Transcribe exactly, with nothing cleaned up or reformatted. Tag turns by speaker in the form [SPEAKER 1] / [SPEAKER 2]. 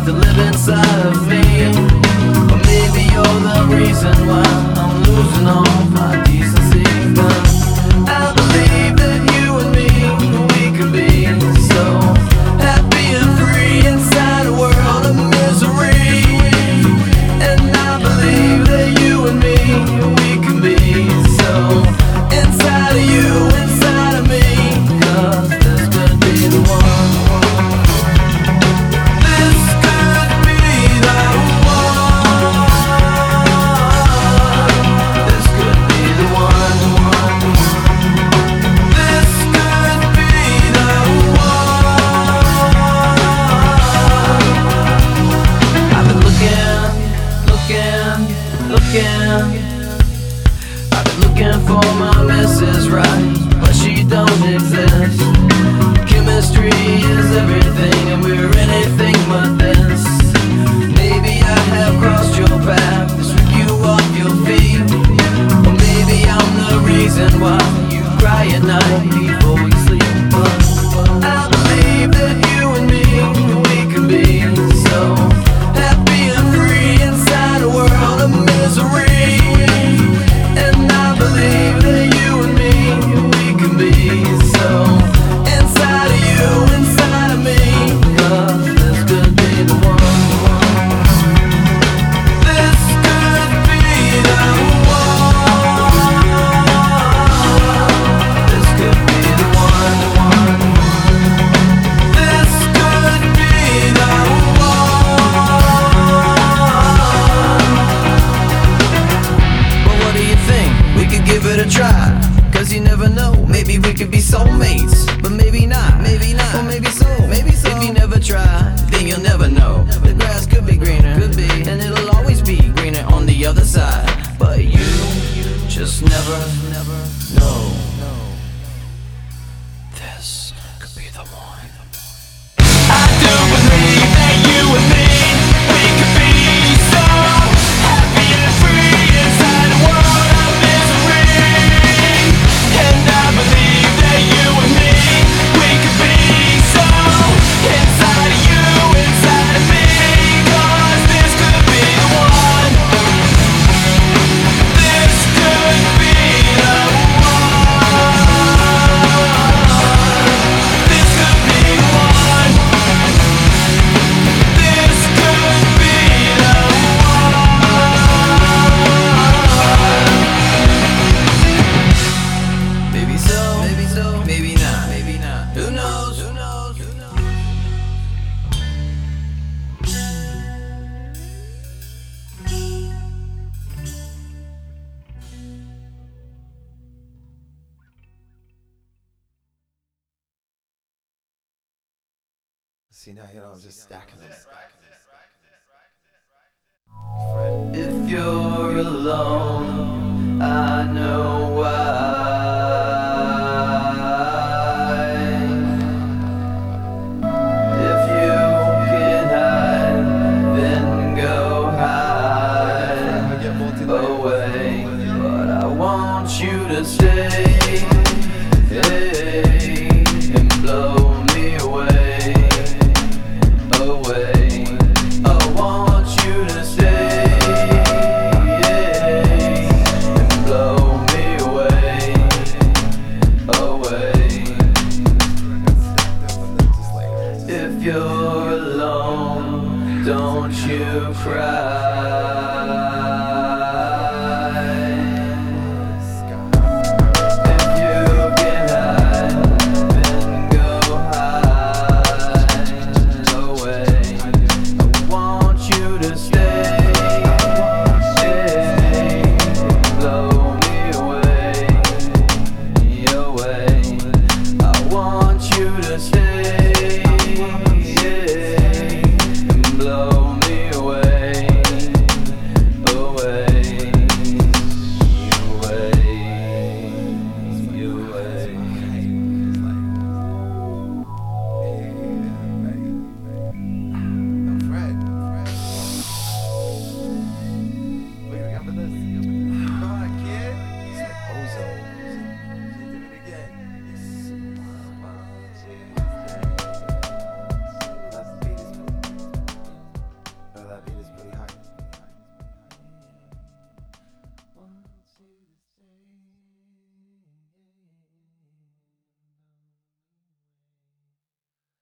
[SPEAKER 1] to live inside of me. Or maybe you're the reason why I'm losing all my decency. But I believe that you and me, we can be so happy and free inside a world of misery. And I believe that you and me, we can be so inside of you, inside of me. 'Cause this could be the one. This could be the one. This could be the one. This could be the one. I've been looking, looking, looking. I've been looking for my Missus Right, but she don't exist. Chemistry is everything, and we're anything but this. Maybe I have crossed your path to sweep you off your feet. Or maybe I'm the reason why you cry at night before you sleep. But I believe that you and me, we can be so happy and free inside a world of misery. And I believe that you and me, we can be so inside of you, inside of me. 'Cause this could be the one. This could be the one. This could be the one. This could be the one. Well, what do you think? We could give it a try. 'Cause you never know, maybe we could be soulmates. But maybe not, maybe not, or maybe so, maybe so. If you never try, then you'll never know. The grass could be greener, could be, and it'll always be greener on the other side. But you just never, never know. This could be the one. I do believe that you and me, we could be so happy and free inside a world of misery. And I believe that you and me, we could be so inside of you, inside of me. 'Cause this could be the one. This could be the one. This could be the one. This could be the one. Maybe so, maybe so, maybe not, maybe not. Who knows? Who knows? Who knows?
[SPEAKER 2] See, now, you know, I'm just stacking them.
[SPEAKER 1] If you're alone, I know why. If you can hide, then go hide away. But I want you to stay, hey, and blow me away, away. I want you to stay, and blow me away, away. If you're alone, don't you cry. If you can hide, then go hide away. I want you to stay, stay, blow me away, away. I want you to stay, and blow me away,
[SPEAKER 2] that beat is pretty hot.